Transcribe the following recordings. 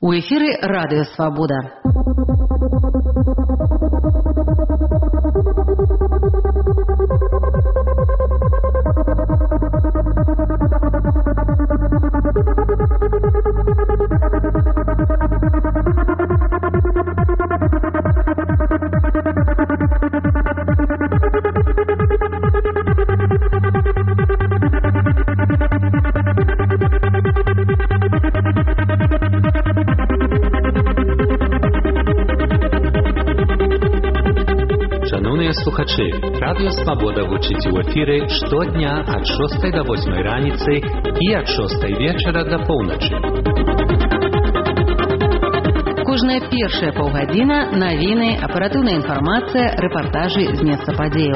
У эфире «Радио Свобода». Слухачі, Радіо Свобода гучить у ефірі щодня від 6 до 8 раніці і від 6 вечора до полночі. Кожная першая паўгадзіна навіны, аператыўная інфармацыя, рэпартажы з месца падзеяў.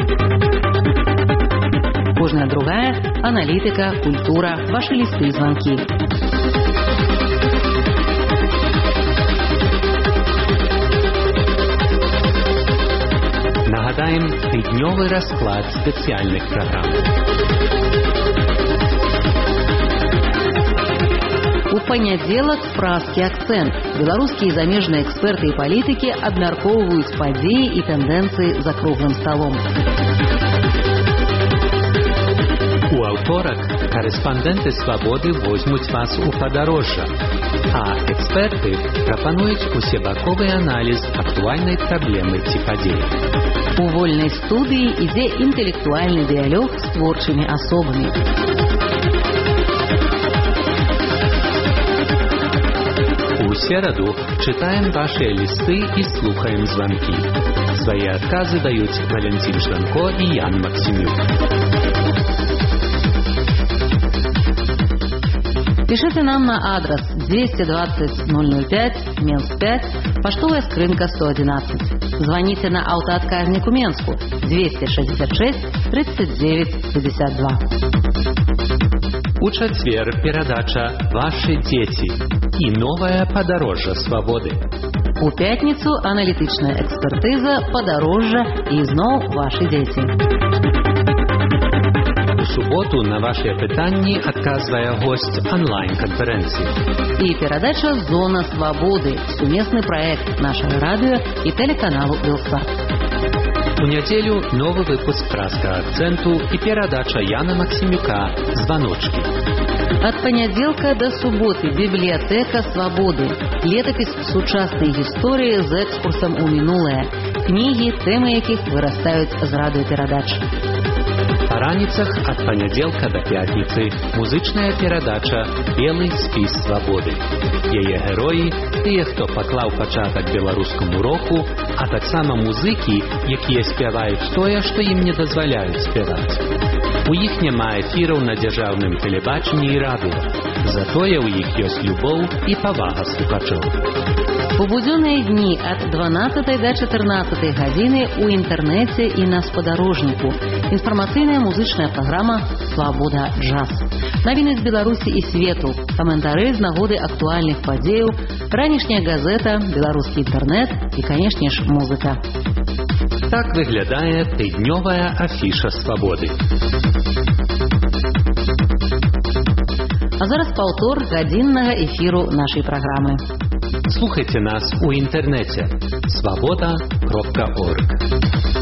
Кожная другая аналітыка, культура, вашы лісты і званкі. Нагадаем тыднёвы расклад спецыяльных праграм. У панядзелак празкі акцэнт. Беларускія і замежныя эксперты і палітыкі абмяркоўваюць падзеі і тэндэнцыі за круглым сталом. У аўторак корэспандэнты Свабоды возьмуць вас у падарожжа, а эксперты прапануюць усебаковы аналіз актуальнай праблемы ці падзеі. У вольнай студыі ідзе інтэлектуальны дыялог з творчымі асобамі. У сераду чытаем вашыя лісты і слухаем званкі. Свае адказы даюць Валентин Жданко і Ян Максимюк. Пишите нам на адрес 220 005, Минск 5, поштовая скрынка 111. Звоните на автоотказник у Менску 266 39 52. У чацвер перадача «Ваши дети» и новое подорожжа свободы. У пятницу аналитичная экспертиза «Подорожжа» и снова «Ваши дети». У суботу на ваши пытанні адказвае госць онлайн-конференции. И передача «Зона свободы» – совместный проект нашего радио и телеканалу «Белсат». У нядзелю новый выпуск «Праска акценту» и передача Яна Максимюка «Звоночки». От понеделка до субботы библиотека свободы. Летопись сучасной истории с экскурсом у минулое. Книги, темы яких вырастают з радиопередач. Па раніцах ад панядзелка да пятніцы музычная перадача «Белы спіс свабоды». Яе героі – тыя, хто паклаў пачатак беларускаму року, а таксама музыкі, якія спяваюць тое, што ім не дазваляюць спяваць. У іх няма эфіраў на дзяржаўным тэлебачанні і радыё, затое ў іх ёсць любоў і павага слухачоў. У будзённыя дні от 12 до 14 гадзіны у інтэрнэце і на спадарожніку. Інфармацыйная музычная праграма «Свобода джаз». Навіны з Беларусі і свету, каментары з нагоды актуальных падзеяў, ранішняя газета, беларускі інтэрнэт і, канешне ж, музыка. Так выглядае тыднёвая афіша свабоды. А зараз паўтор гадзіннага эфіру нашай праграмы. Слухайте нас у інтэрнэце свобода.орг.